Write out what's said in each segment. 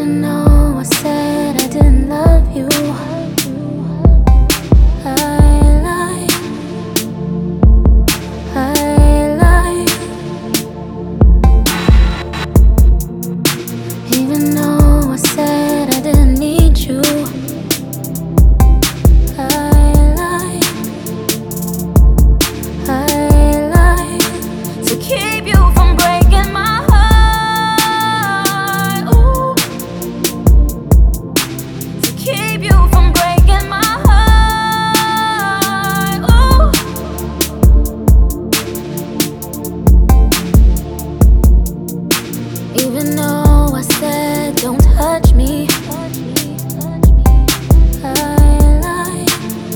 Even though I said I didn't love you, I lied. Even though I said I didn't need you, I lied. To keep you from breaking my heart. Ooh. To keep you from breaking my heart. Ooh. Even though I said don't touch me, I lied.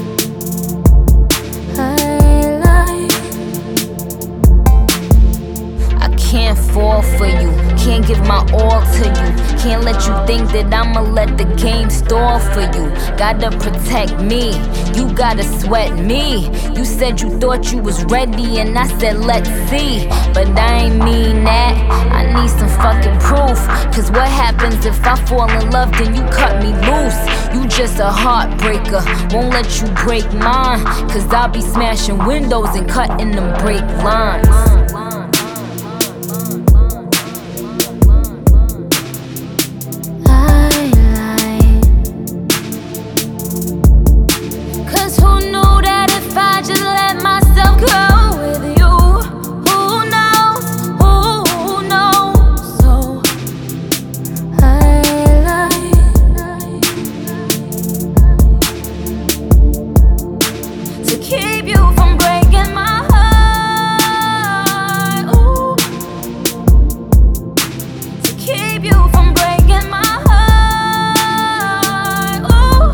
I can't fall for you, can't give my all to you. Can't let you think that I'ma let the game stall for you. Gotta protect me, you gotta sweat me. You said you thought you was ready and I said let's see. But I ain't mean that, I need some fucking proof. Cause what happens if I fall in love then you cut me loose? You just a heartbreaker, won't let you break mine. Cause I'll be smashing windows and cutting them brake lines. Keep you from breaking my heart. Ooh. To keep you from breaking my heart. Ooh.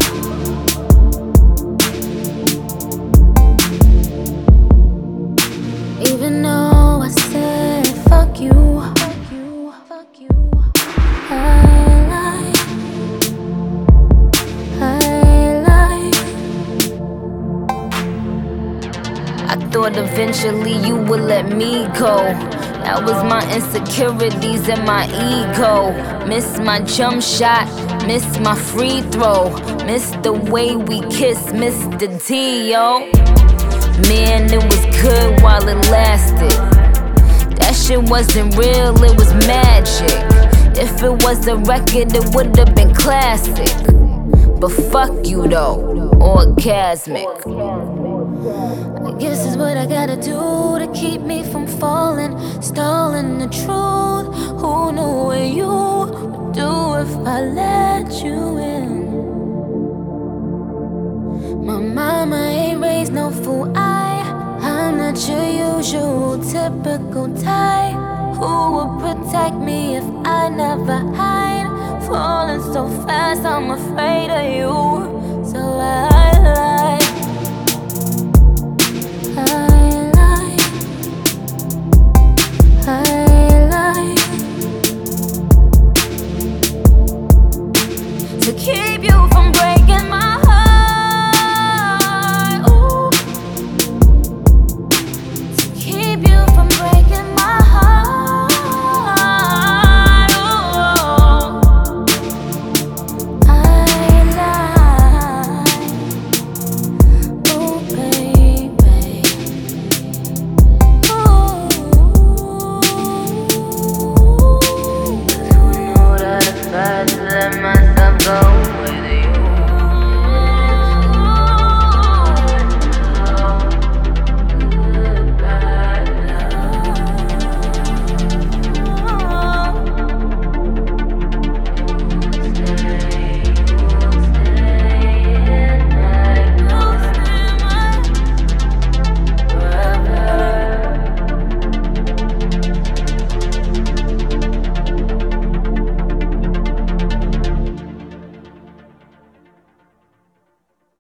Even though I said fuck you, I lied. I thought eventually you would let me go. That was my insecurities and my ego. Miss my jump shot, miss my free throw, miss the way we kiss, miss the D, yo. Man, it was good while it lasted. That shit wasn't real, it was magic. If it was a record, it would've been classic. But fuck you though, orgasmic. I guess it's what I gotta do to keep me from falling, stalling the truth. Who knew what you would do if I let you in? My mama ain't raised no fool. I'm not your usual typical type who would protect me if I never hide. Falling so fast, I'm afraid of you.